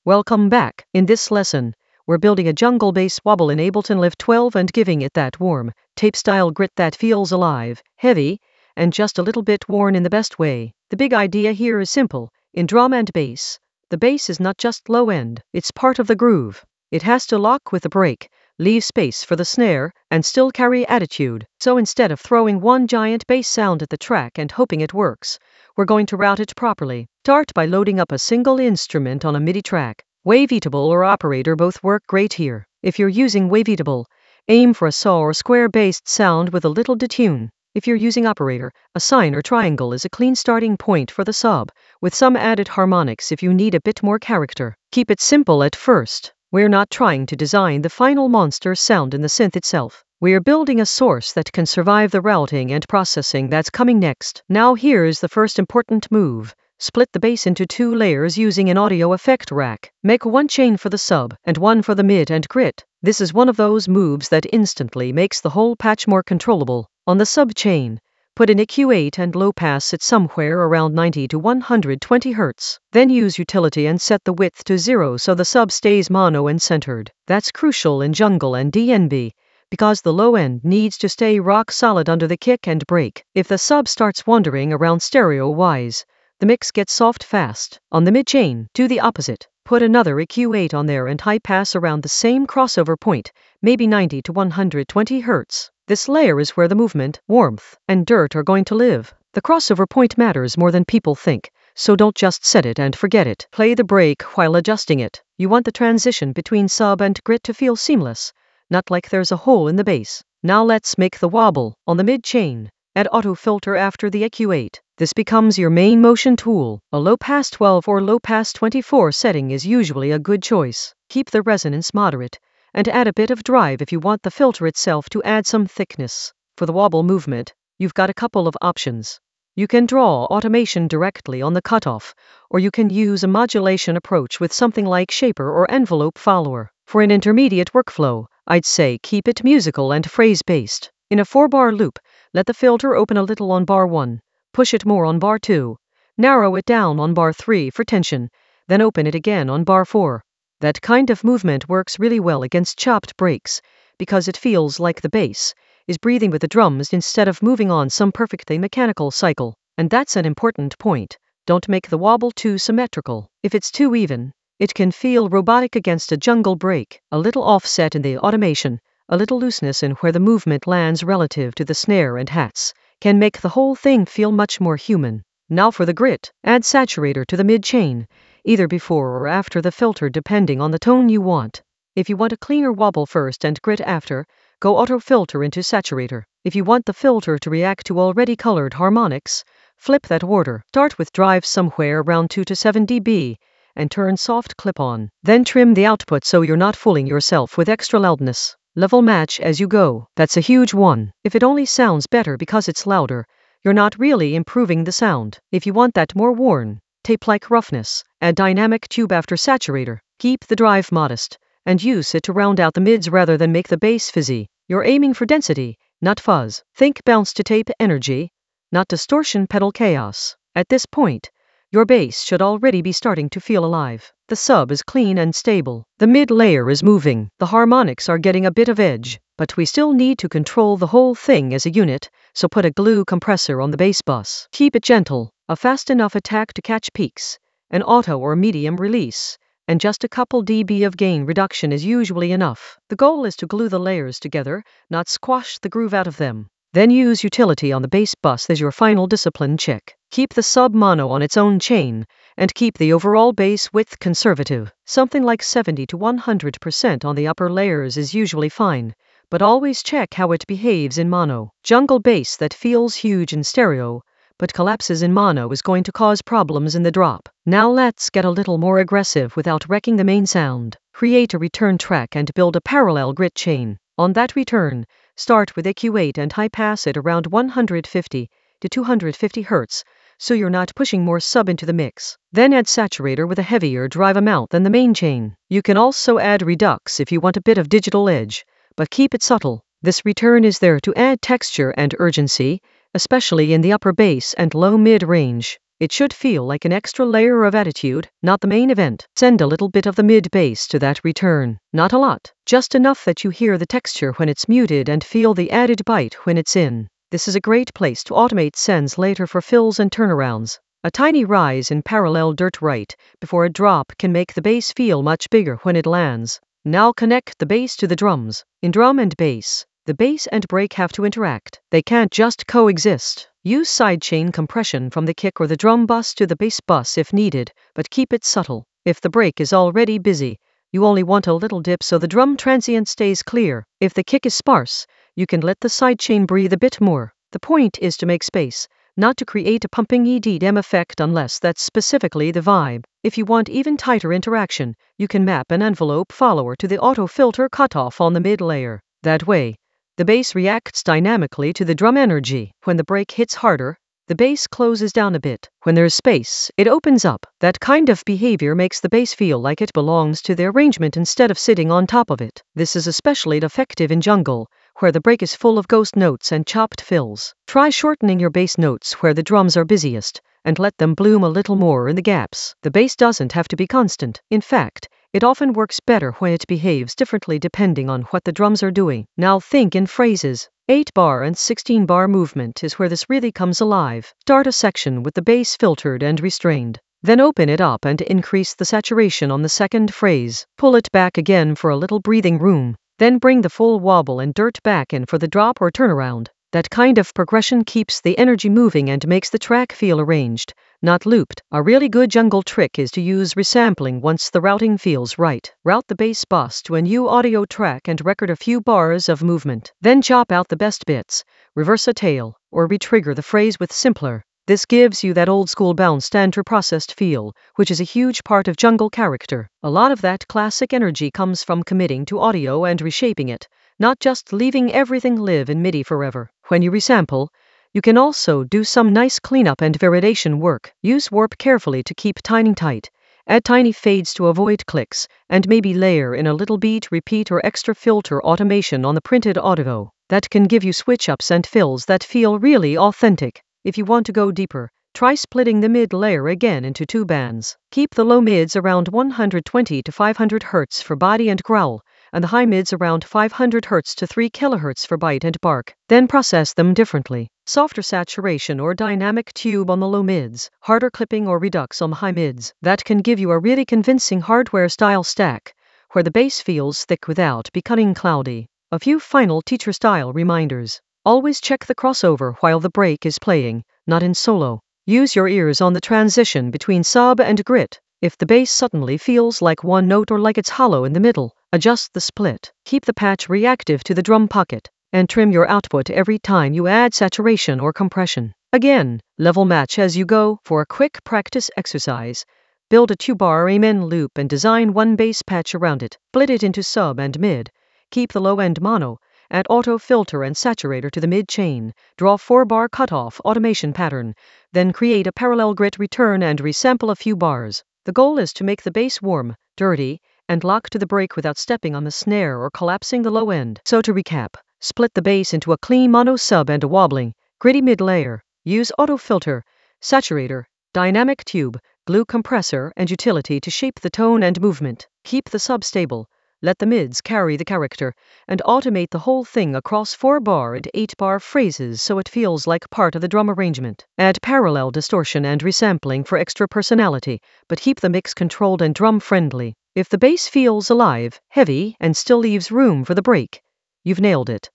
Welcome back. In this lesson, we're building a jungle bass wobble in Ableton Live 12 and giving it that warm, tape-style grit that feels alive, heavy, and just a little bit worn in the best way. The big idea here is simple. In drum and bass, the bass is not just low end, it's part of the groove. It has to lock with the break, leave space for the snare, and still carry attitude. So instead of throwing one giant bass sound at the track and hoping it works, we're going to route it properly. Start by loading up a single instrument on a MIDI track. Waveatable or operator both work great here. If you're using Waveatable, aim for a saw or square-based sound with a little detune. If you're using operator, a sine or triangle is a clean starting point for the sub, with some added harmonics if you need a bit more character. Keep it simple at first. We're not trying to design the final monster sound in the synth itself. We're building a source that can survive the routing and processing that's coming next. Now here's the first important move. Split the bass into two layers using an audio effect rack. Make one chain for the sub and one for the mid and grit. This is one of those moves that instantly makes the whole patch more controllable. On the sub chain, put an EQ8 and low pass at somewhere around 90 to 120 Hz. Then use utility and set the width to 0 so the sub stays mono and centered. That's crucial in jungle and DnB, because the low end needs to stay rock solid under the kick and break. If the sub starts wandering around stereo-wise, the mix gets soft fast. On the mid chain, do the opposite. Put another EQ8 on there and high pass around the same crossover point, maybe 90 to 120 Hz. This layer is where the movement, warmth, and dirt are going to live. The crossover point matters more than people think, so don't just set it and forget it. Play the break while adjusting it. You want the transition between sub and grit to feel seamless, not like there's a hole in the bass. Now let's make the wobble. On the mid chain, add auto filter after the EQ8. This becomes your main motion tool. A low pass 12 or low pass 24 setting is usually a good choice. Keep the resonance moderate, and add a bit of drive if you want the filter itself to add some thickness. For the wobble movement, you've got a couple of options. You can draw automation directly on the cutoff, or you can use a modulation approach with something like Shaper or Envelope Follower. For an intermediate workflow, I'd say keep it musical and phrase-based. In a 4-bar loop, let the filter open a little on bar 1, push it more on bar 2, narrow it down on bar 3 for tension, then open it again on bar 4. That kind of movement works really well against chopped breaks, because it feels like the bass is breathing with the drums instead of moving on some perfectly mechanical cycle. And that's an important point. Don't make the wobble too symmetrical. If it's too even, it can feel robotic against a jungle break. A little offset in the automation, a little looseness in where the movement lands relative to the snare and hats, can make the whole thing feel much more human. Now for the grit, add saturator to the mid chain, either before or after the filter depending on the tone you want. If you want a cleaner wobble first and grit after, go auto filter into saturator. If you want the filter to react to already colored harmonics, flip that order. Start with drive somewhere around 2 to 7 dB, and turn soft clip on. Then trim the output so you're not fooling yourself with extra loudness. Level match as you go. That's a huge one. If it only sounds better because it's louder, you're not really improving the sound. If you want that more worn, tape-like roughness, add dynamic tube after saturator. Keep the drive modest, and use it to round out the mids rather than make the bass fizzy. You're aiming for density, not fuzz. Think bounce to tape energy, not distortion pedal chaos. At this point, your bass should already be starting to feel alive. The sub is clean and stable. The mid layer is moving. The harmonics are getting a bit of edge, but we still need to control the whole thing as a unit, so put a glue compressor on the bass bus. Keep it gentle, a fast enough attack to catch peaks, an auto or medium release, and just a couple dB of gain reduction is usually enough. The goal is to glue the layers together, not squash the groove out of them. Then use utility on the bass bus as your final discipline check. Keep the sub mono on its own chain, and keep the overall bass width conservative. Something like 70 to 100% on the upper layers is usually fine, but always check how it behaves in mono. Jungle bass that feels huge in stereo, but collapses in mono is going to cause problems in the drop. Now let's get a little more aggressive without wrecking the main sound. Create a return track and build a parallel grit chain. On that return, start with EQ8 and high pass it around 150 to 250 Hz, so you're not pushing more sub into the mix. Then add saturator with a heavier drive amount than the main chain. You can also add redux if you want a bit of digital edge, but keep it subtle. This return is there to add texture and urgency, especially in the upper bass and low mid range. It should feel like an extra layer of attitude, not the main event. Send a little bit of the mid-bass to that return. Not a lot, just enough that you hear the texture when it's muted and feel the added bite when it's in. This is a great place to automate sends later for fills and turnarounds. A tiny rise in parallel dirt right before a drop can make the bass feel much bigger when it lands. Now connect the bass to the drums. In drum and bass, the bass and break have to interact. They can't just coexist. Use sidechain compression from the kick or the drum bus to the bass bus if needed, but keep it subtle. If the break is already busy, you only want a little dip so the drum transient stays clear. If the kick is sparse, you can let the sidechain breathe a bit more. The point is to make space, not to create a pumping EDM effect unless that's specifically the vibe. If you want even tighter interaction, you can map an envelope follower to the auto filter cutoff on the mid layer. That way, the bass reacts dynamically to the drum energy. When the break hits harder, the bass closes down a bit. When there's space, it opens up. That kind of behavior makes the bass feel like it belongs to the arrangement instead of sitting on top of it. This is especially effective in jungle, where the break is full of ghost notes and chopped fills. Try shortening your bass notes where the drums are busiest, and let them bloom a little more in the gaps. The bass doesn't have to be constant. In fact, it often works better when it behaves differently depending on what the drums are doing. Now think in phrases. 8-bar and 16-bar movement is where this really comes alive. Start a section with the bass filtered and restrained. Then open it up and increase the saturation on the second phrase. Pull it back again for a little breathing room. Then bring the full wobble and dirt back in for the drop or turnaround. That kind of progression keeps the energy moving and makes the track feel arranged, not looped. A really good jungle trick is to use resampling once the routing feels right. Route the bass bus to a new audio track and record a few bars of movement. Then chop out the best bits, reverse a tail, or retrigger the phrase with simpler. This gives you that old-school bounced and reprocessed feel, which is a huge part of jungle character. A lot of that classic energy comes from committing to audio and reshaping it, not just leaving everything live in MIDI forever. When you resample, you can also do some nice cleanup and validation work. Use warp carefully to keep timing tight. Add tiny fades to avoid clicks, and maybe layer in a little beat repeat or extra filter automation on the printed audio. That can give you switch-ups and fills that feel really authentic. If you want to go deeper, try splitting the mid layer again into 2 bands. Keep the low mids around 120 to 500 Hz for body and growl, and the high mids around 500 Hz to 3 kHz for bite and bark. Then process them differently. Softer saturation or dynamic tube on the low mids, harder clipping or redux on the high mids. That can give you a really convincing hardware-style stack, where the bass feels thick without becoming cloudy. A few final teacher-style reminders. Always check the crossover while the break is playing, not in solo. Use your ears on the transition between sub and grit. If the bass suddenly feels like one note or like it's hollow in the middle, adjust the split. Keep the patch reactive to the drum pocket, and trim your output every time you add saturation or compression. Again, level match as you go. For a quick practice exercise, build a 2-bar amen loop and design one bass patch around it. Split it into sub and mid. Keep the low end mono. Add auto filter and saturator to the mid chain. Draw 4-bar cutoff automation pattern. Then create a parallel grit return and resample a few bars. The goal is to make the bass warm, dirty, and lock to the break without stepping on the snare or collapsing the low end. So to recap, split the bass into a clean mono sub and a wobbling, gritty mid layer. Use auto filter, saturator, dynamic tube, glue compressor, and utility to shape the tone and movement. Keep the sub stable. Let the mids carry the character, and automate the whole thing across 4-bar and 8-bar phrases so it feels like part of the drum arrangement. Add parallel distortion and resampling for extra personality, but keep the mix controlled and drum-friendly. If the bass feels alive, heavy, and still leaves room for the break, you've nailed it.